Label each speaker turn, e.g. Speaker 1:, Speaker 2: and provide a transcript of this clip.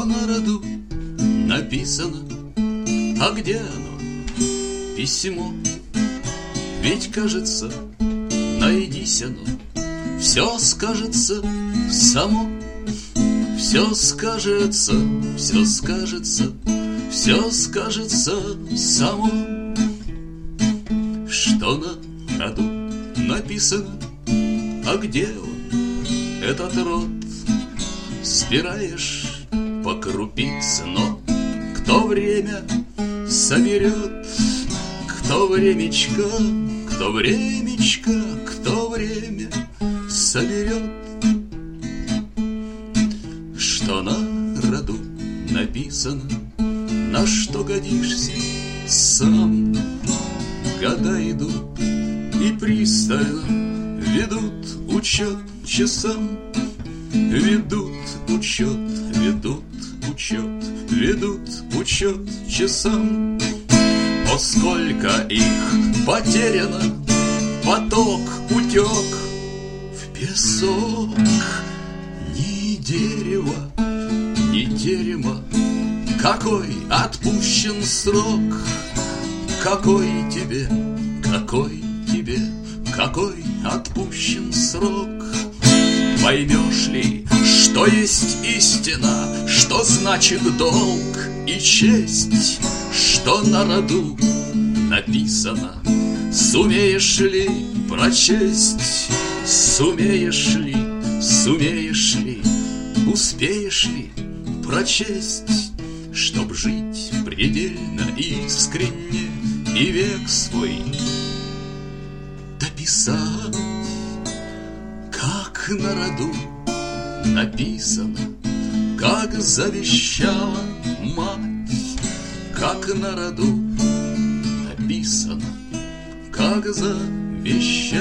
Speaker 1: на роду написано? А где оно, письмо? Ведь, кажется, найдись оно, все скажется само. Все скажется, все скажется, все скажется само. Что на роду написано? А где он, этот род? Собираешь по крупице, но кто время соберет? Кто времечко, кто времечко, кто время соберет? Что на роду написано, на что годишься сам. Года идут и пристально ведут учет часам. Ведут учет, ведут учет, ведут учет часам. О, сколько их потеряно, поток утек в песок. Ни дерева, ни терема, какой отпущен срок. Какой тебе, какой тебе, какой отпущен срок. Поймешь ли, что есть истина, что значит долг и честь, что на роду написано? Сумеешь ли прочесть? Сумеешь ли, сумеешь ли, успеешь ли прочесть, чтоб жить предельно искренне и век свой дописать, как на роду написано, как завещала мать, как на роду написано, как завещала